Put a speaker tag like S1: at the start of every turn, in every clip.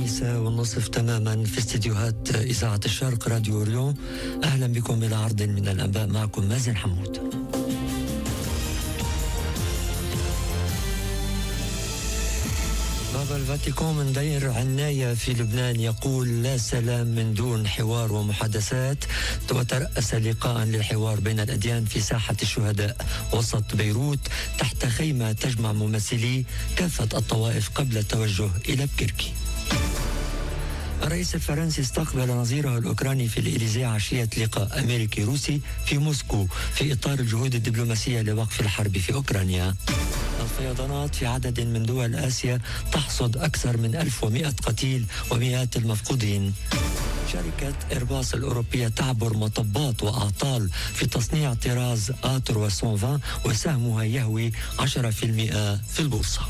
S1: 5:30 تماما في استديوهات إذاعة الشرق راديو أوريون. أهلا بكم إلى عرض من الأنباء، معكم مازن حمود. بابا الفاتيكان من دير عناية في لبنان يقول لا سلام من دون حوار ومحادثات، وترأس لقاء للحوار بين الأديان في ساحة الشهداء وسط بيروت تحت خيمة تجمع ممثلي كافة الطوائف قبل التوجه إلى بكركي. الرئيس الفرنسي استقبل نظيره الأوكراني في الإليزيه عشية لقاء أمريكي روسي في موسكو في إطار الجهود الدبلوماسية لوقف الحرب في أوكرانيا. الفيضانات في عدد من دول آسيا تحصد أكثر من 1100 قتيل ومئات المفقودين. شركة إيرباص الأوروبية تعبر مطبات وأعطال في تصنيع طراز آتر و120 وسهمها يهوي 10% في البورصة.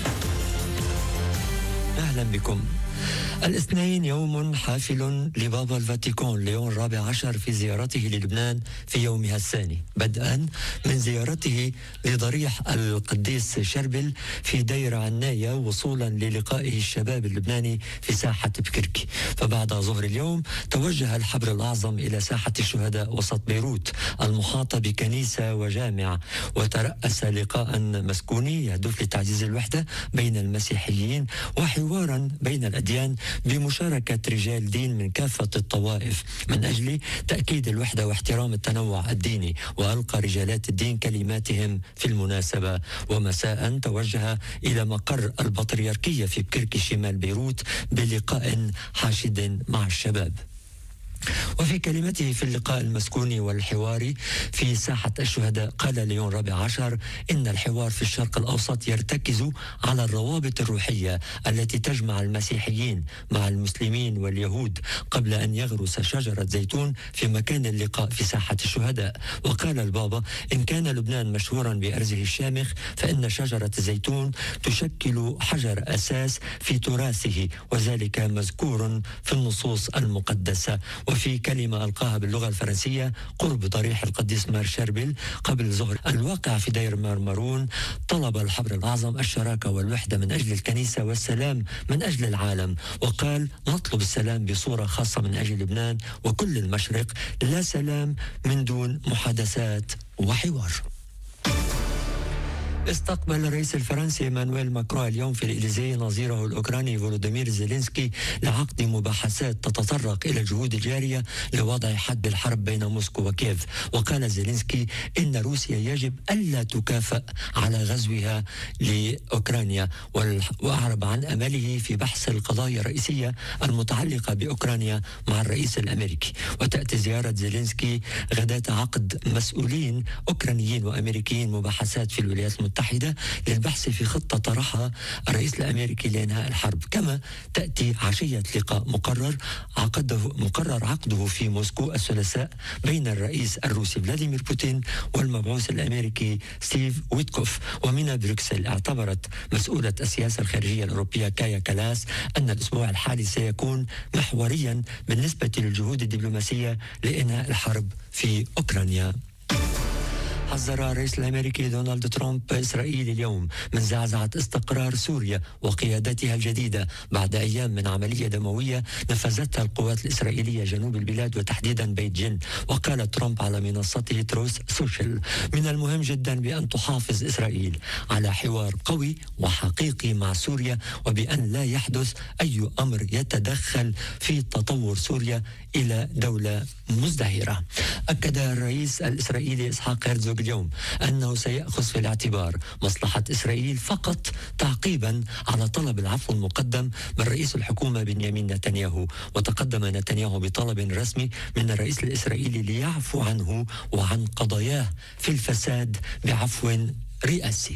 S1: أهلا بكم. الاثنين يوم حافل لبابا الفاتيكان ليون الرابع عشر في زيارته للبنان في يومها الثاني، بدءا من زيارته لضريح القديس شربل في دير عناية وصولا للقائه الشباب اللبناني في ساحة بكركي. فبعد ظهر اليوم توجه الحبر الأعظم إلى ساحة الشهداء وسط بيروت المحاطة بكنيسة وجامع، وترأس لقاء مسكوني يهدف لتعزيز الوحدة بين المسيحيين وحوارا بين الأديان بمشاركة رجال دين من كافة الطوائف من أجل تأكيد الوحدة واحترام التنوع الديني. وألقى رجالات الدين كلماتهم في المناسبة. ومساء توجه إلى مقر البطريركية في بكركي شمال بيروت بلقاء حاشد مع الشباب. وفي كلمته في اللقاء المسكوني والحواري في ساحة الشهداء قال ليون الرابع عشر إن الحوار في الشرق الأوسط يرتكز على الروابط الروحية التي تجمع المسيحيين مع المسلمين واليهود قبل أن يغرس شجرة زيتون في مكان اللقاء في ساحة الشهداء. وقال البابا إن كان لبنان مشهورا بأرزه الشامخ فإن شجرة الزيتون تشكل حجر أساس في تراثه، وذلك مذكور في النصوص المقدسة. وفي كلمة ألقاها باللغة الفرنسية قرب ضريح القديس مار شربل قبل ظهر الواقع في دير مارمارون، طلب الحبر الأعظم الشراكة والوحدة من أجل الكنيسة والسلام من أجل العالم. وقال نطلب السلام بصورة خاصة من أجل لبنان وكل المشرق، لا سلام من دون محادثات وحوار. استقبل الرئيس الفرنسي مانويل ماكرون اليوم في الإليزيه نظيره الأوكراني فولوديمير زيلينسكي لعقد مباحثات تتطرق إلى الجهود الجارية لوضع حد الحرب بين موسكو وكييف. وقال زيلينسكي إن روسيا يجب ألا تكافئ على غزوها لأوكرانيا، وأعرب عن أمله في بحث القضايا الرئيسية المتعلقة بأوكرانيا مع الرئيس الأمريكي. وتأتي زيارة زيلينسكي غداة عقد مسؤولين أوكرانيين وأمريكيين مباحثات في الولايات المتحدة للبحث في خطة طرحها الرئيس الأمريكي لإنهاء الحرب. كما تأتي عشية لقاء مقرر عقده في موسكو الثلاثاء بين الرئيس الروسي فلاديمير بوتين والمبعوث الأمريكي ستيف ويتكوف. ومن بروكسل اعتبرت مسؤولة السياسة الخارجية الأوروبية كايا كالاس أن الأسبوع الحالي سيكون محوريا بالنسبة للجهود الدبلوماسية لإنهاء الحرب في أوكرانيا. حذر الرئيس الأمريكي دونالد ترامب إسرائيل اليوم من زعزعة استقرار سوريا وقيادتها الجديدة بعد أيام من عملية دموية نفذتها القوات الإسرائيلية جنوب البلاد وتحديدا بيت جن. وقال ترامب على منصته تروث سوشيال من المهم جدا بأن تحافظ إسرائيل على حوار قوي وحقيقي مع سوريا، وبأن لا يحدث أي أمر يتدخل في تطور سوريا إلى دولة مزدهرة. أكد الرئيس الإسرائيلي إسحاق هرزوغ اليوم أنه سيأخذ في الاعتبار مصلحة إسرائيل فقط، تعقيبا على طلب العفو المقدم من رئيس الحكومة بنيامين نتنياهو. وتقدم نتنياهو بطلب رسمي من الرئيس الإسرائيلي ليعفو عنه وعن قضاياه في الفساد بعفو رئاسي.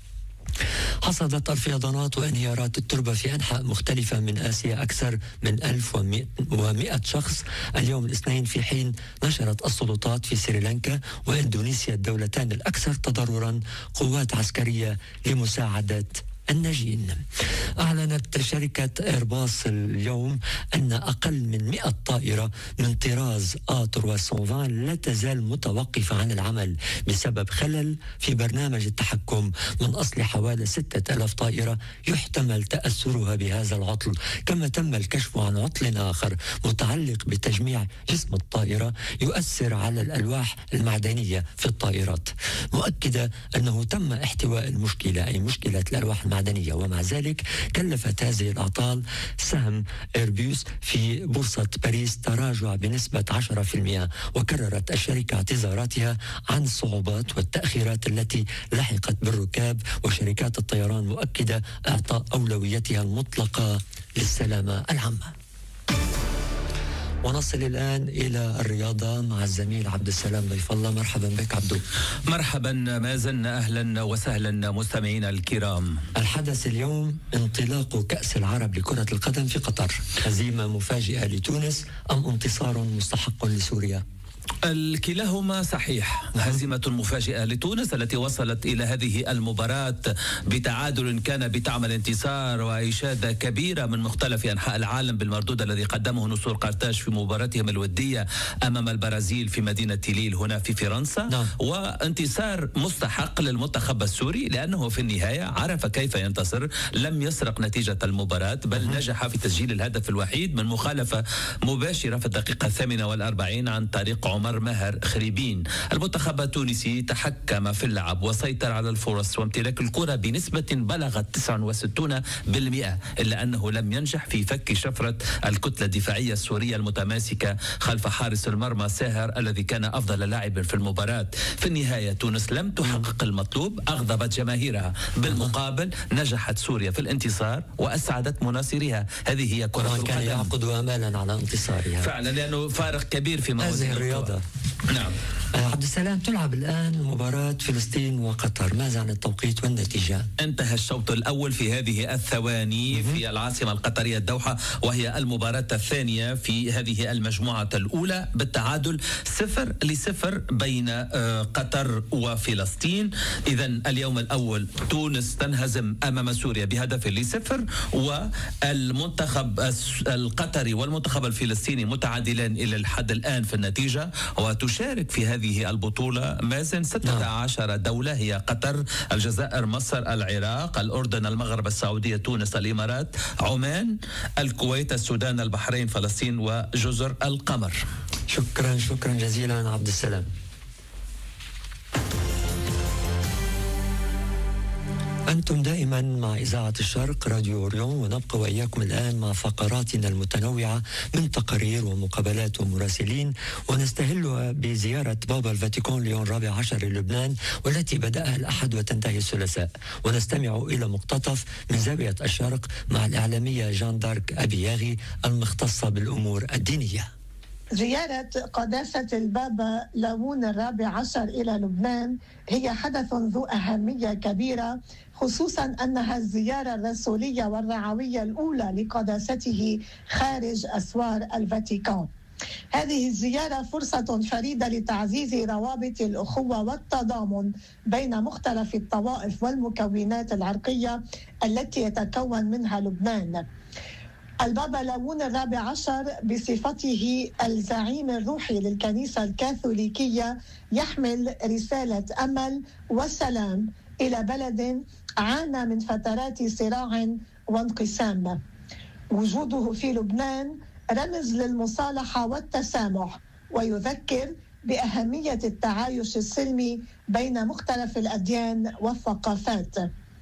S1: حصدت الفيضانات وانهيارات التربة في أنحاء مختلفة من آسيا أكثر من 1100 شخص اليوم الاثنين، في حين نشرت السلطات في سريلانكا وإندونيسيا الدولتان الأكثر تضررا قوات عسكرية لمساعدة الناجين. أعلنت شركة إيرباص اليوم أن أقل من 100 طائرة من طراز A320 لا تزال متوقفة عن العمل بسبب خلل في برنامج التحكم من أصل حوالي 6000 طائرة يحتمل تأثرها بهذا العطل. كما تم الكشف عن عطل آخر متعلق بتجميع جسم الطائرة يؤثر على الألواح المعدنية في الطائرات، مؤكدة أنه تم احتواء المشكلة أي مشكلة الألواح المعدنية. ومع ذلك كلفت هذه الأعطال سهم إيربوس في بورصة باريس تراجع بنسبة 10%. وكررت الشركة اعتذاراتها عن الصعوبات والتأخيرات التي لحقت بالركاب، وشركات الطيران مؤكدة إعطاء أولويتها المطلقة للسلامة العامة. ونصل الآن إلى الرياضة مع الزميل عبد السلام ضيف الله. مرحبا بك عبدو.
S2: مرحبا مازن، أهلا وسهلا مستمعينا الكرام.
S1: الحدث اليوم انطلاق كأس العرب لكرة القدم في قطر، هزيمة مفاجئة لتونس أم انتصار مستحق لسوريا؟
S2: الكلاهما صحيح. هزيمة مفاجئة لتونس التي وصلت إلى هذه المباراة بتعادل كان بطعم الانتصار، وإشادة كبيرة من مختلف أنحاء العالم بالمردود الذي قدمه نسور قرطاج في مباراتهم الودية أمام البرازيل في مدينة ليل هنا في فرنسا. وانتصار مستحق للمنتخب السوري لأنه في النهاية عرف كيف ينتصر، لم يسرق نتيجة المباراة بل نجح في تسجيل الهدف الوحيد من مخالفة مباشرة في الدقيقة 48 عن طريق عمر ماهر خريبين. المنتخب التونسي تحكم في اللعب وسيطر على الفرص وامتلاك الكرة بنسبة بلغت 69%، إلا أنه لم ينجح في فك شفرة الكتلة الدفاعية السورية المتماسكة خلف حارس المرمى ساهر الذي كان أفضل لاعب في المباراة. في النهاية تونس لم تحقق المطلوب، أغضبت جماهيرها. بالمقابل نجحت سوريا في الانتصار وأسعدت مناصريها. هذه هي كرة القدم.
S1: كان يعقد آمالا على انتصارها
S2: فعلا، لأنه فارق كبير في
S1: هذه الرياضة.
S2: نعم.
S1: عبد السلام، تلعب الآن مباراة فلسطين وقطر، ماذا عن التوقيت والنتيجة؟
S2: انتهى الشوط الأول في هذه الثواني في العاصمة القطرية الدوحة، وهي المباراة الثانية في هذه المجموعة الأولى بالتعادل 0-0 بين قطر وفلسطين. إذا اليوم الأول تونس تنهزم أمام سوريا ب0-0، والمنتخب القطري والمنتخب الفلسطيني متعادلان إلى الحد الآن في النتيجة. وتشارك في هذه البطولة مازن 16 دولة، هي قطر، الجزائر، مصر، العراق، الأردن، المغرب، السعودية، تونس، الإمارات، عمان، الكويت، السودان، البحرين، فلسطين وجزر القمر.
S1: شكرا جزيلا عبد السلام. أنتم دائما مع إذاعة الشرق راديو أوريون، ونبقى وإياكم الآن مع فقراتنا المتنوعة من تقارير ومقابلات ومراسلين، ونستهلها بزيارة بابا الفاتيكان ليون 14 للبنان والتي بدأها الأحد وتنتهي الثلاثاء. ونستمع إلى مقتطف من زاوية الشرق مع الإعلامية جان دارك أبي ياغي المختصة بالأمور الدينية.
S3: زيارة قداسة البابا لاون 14 إلى لبنان هي حدث ذو أهمية كبيرة، خصوصا أنها الزيارة الرسولية والرعوية الأولى لقداسته خارج أسوار الفاتيكان. هذه الزيارة فرصة فريدة لتعزيز روابط الأخوة والتضامن بين مختلف الطوائف والمكونات العرقية التي يتكون منها لبنان. البابا لاون 14 بصفته الزعيم الروحي للكنيسة الكاثوليكية يحمل رسالة أمل وسلام إلى بلد عانى من فترات صراع وانقسام. وجوده في لبنان رمز للمصالحة والتسامح، ويذكر بأهمية التعايش السلمي بين مختلف الأديان والثقافات.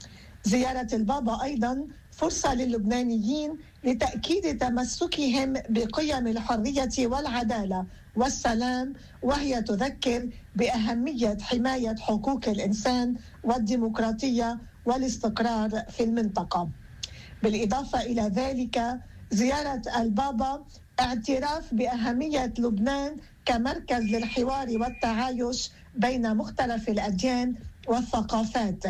S3: زيارة البابا أيضا فرصة للبنانيين لتأكيد تمسكهم بقيم الحرية والعدالة والسلام، وهي تذكر بأهمية حماية حقوق الإنسان والديمقراطية والاستقرار في المنطقة. بالإضافة إلى ذلك زيارة البابا اعتراف بأهمية لبنان كمركز للحوار والتعايش بين مختلف الأديان والثقافات.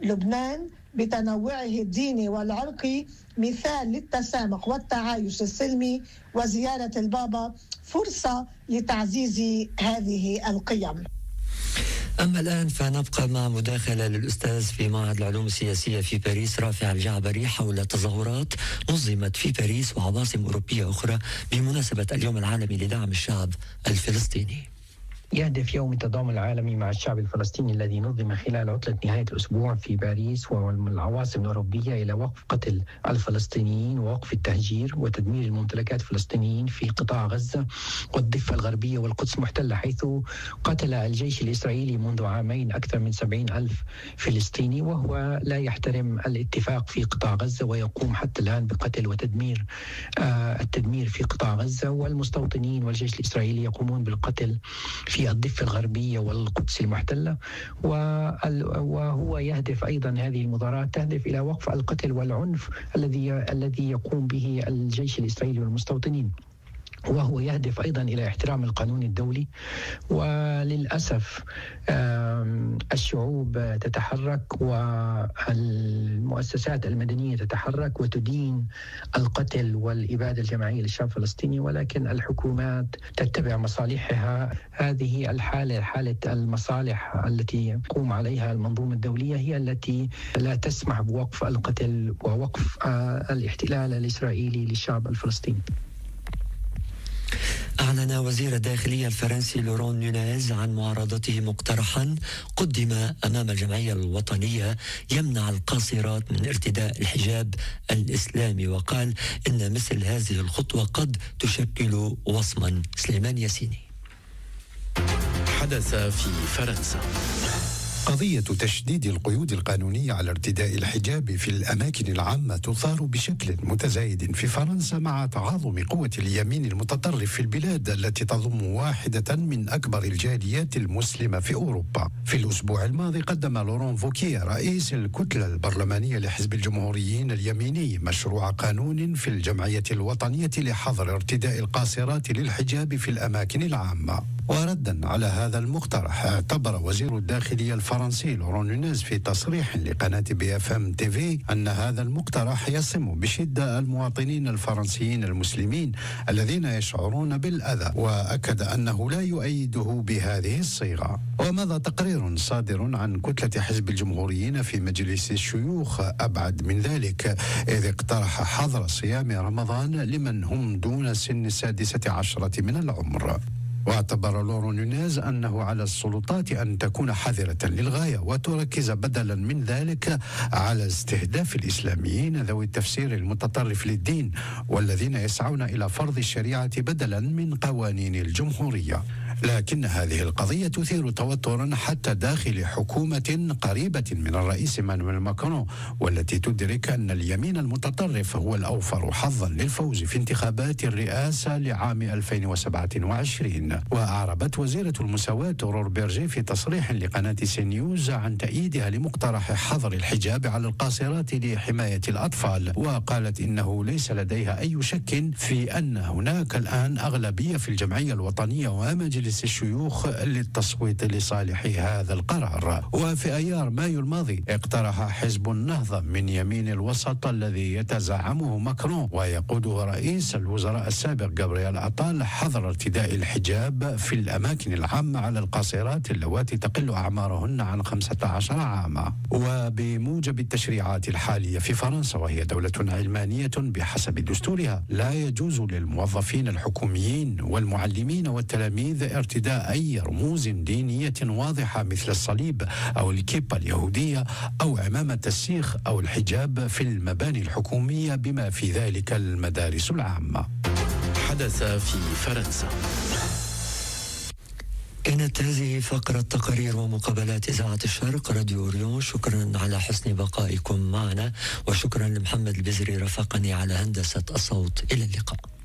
S3: لبنان بتنوعه الديني والعرقي مثال للتسامح والتعايش السلمي، وزيارة البابا فرصة لتعزيز هذه القيم.
S1: أما الآن فنبقى مع مداخلة للأستاذ في معهد العلوم السياسية في باريس رافع الجعبري حول تظاهرات نظمت في باريس وعواصم أوروبية أخرى بمناسبة اليوم العالمي لدعم الشعب الفلسطيني.
S4: يهدف يوم التضامن العالمي مع الشعب الفلسطيني الذي نظم خلال عطلة نهاية الأسبوع في باريس والعواصم الأوروبية إلى وقف قتل الفلسطينيين ووقف التهجير وتدمير الممتلكات الفلسطينيين في قطاع غزة والضفة الغربية والقدس المحتلة، حيث قتل الجيش الإسرائيلي منذ عامين أكثر من 70,000 فلسطيني، وهو لا يحترم الاتفاق في قطاع غزة ويقوم حتى الآن بقتل وتدمير التدمير في قطاع غزة، والمستوطنين والجيش الإسرائيلي يقومون بالقتل في الضفة الغربية والقدس المحتلة. وهو يهدف أيضا، هذه المظاهرات تهدف إلى وقف القتل والعنف الذي يقوم به الجيش الإسرائيلي والمستوطنين، وهو يهدف أيضا إلى احترام القانون الدولي. وللأسف الشعوب تتحرك والمؤسسات المدنية تتحرك وتدين القتل والإبادة الجماعية للشعب الفلسطيني، ولكن الحكومات تتبع مصالحها. هذه الحالة، حالة المصالح التي تقوم عليها المنظومة الدولية، هي التي لا تسمح بوقف القتل ووقف الاحتلال الإسرائيلي للشعب الفلسطيني.
S1: أعلن وزير الداخلية الفرنسي لورون نونيز عن معارضته مقترحا قدم أمام الجمعية الوطنية يمنع القاصرات من ارتداء الحجاب الإسلامي، وقال إن مثل هذه الخطوة قد تشكل وصما. سليمان ياسيني.
S5: حدث في فرنسا. قضية تشديد القيود القانونية على ارتداء الحجاب في الأماكن العامة تثار بشكل متزايد في فرنسا مع تعاظم قوة اليمين المتطرف في البلاد التي تضم واحدة من أكبر الجاليات المسلمة في أوروبا. في الأسبوع الماضي قدم لورون فوكيه رئيس الكتلة البرلمانية لحزب الجمهوريين اليميني مشروع قانون في الجمعية الوطنية لحظر ارتداء القاصرات للحجاب في الأماكن العامة. وردا على هذا المقترح، اعتبر وزير الداخلية الفرنسي لورون نونيز في تصريح لقناة BFM TV أن هذا المقترح يصم بشدة المواطنين الفرنسيين المسلمين الذين يشعرون بالأذى، وأكد أنه لا يؤيده بهذه الصيغة. وماذا تقرير صادر عن كتلة حزب الجمهوريين في مجلس الشيوخ أبعد من ذلك، إذ اقترح حظر صيام رمضان لمن هم دون سن 16 من العمر. واعتبر لورون نونيز أنه على السلطات أن تكون حذرة للغاية وتركز بدلا من ذلك على استهداف الإسلاميين ذوي التفسير المتطرف للدين والذين يسعون إلى فرض الشريعة بدلا من قوانين الجمهورية. لكن هذه القضية تثير توترا حتى داخل حكومة قريبة من الرئيس مانويل ماكرون، والتي تدرك أن اليمين المتطرف هو الأوفر حظا للفوز في انتخابات الرئاسة لعام 2027. وأعربت وزيرة المساواة أورور بيرجي في تصريح لقناة سي نيوز عن تأييدها لمقترح حظر الحجاب على القاصرات لحماية الأطفال، وقالت إنه ليس لديها أي شك في أن هناك الآن أغلبية في الجمعية الوطنية ومجلس الشيوخ للتصويت لصالح هذا القرار. وفي أيار مايو الماضي اقترح حزب النهضة من يمين الوسط الذي يتزعمه ماكرون ويقوده رئيس الوزراء السابق جابرييل أطال حظر ارتداء الحجاب في الأماكن العامة على القاصرات اللواتي تقل أعمارهن عن 15 عاما. وبموجب التشريعات الحالية في فرنسا، وهي دولة علمانية بحسب دستورها، لا يجوز للموظفين الحكوميين والمعلمين والتلاميذ ارتداء أي رموز دينية واضحة مثل الصليب أو الكيبة اليهودية أو عمامة السيخ أو الحجاب في المباني الحكومية بما في ذلك المدارس العامة. حدث في فرنسا.
S1: كانت هذه فقرة تقارير ومقابلات إذاعة الشرق راديو أوريون. شكرا على حسن بقائكم معنا، وشكرا لمحمد البزري رافقني على هندسة الصوت. إلى اللقاء.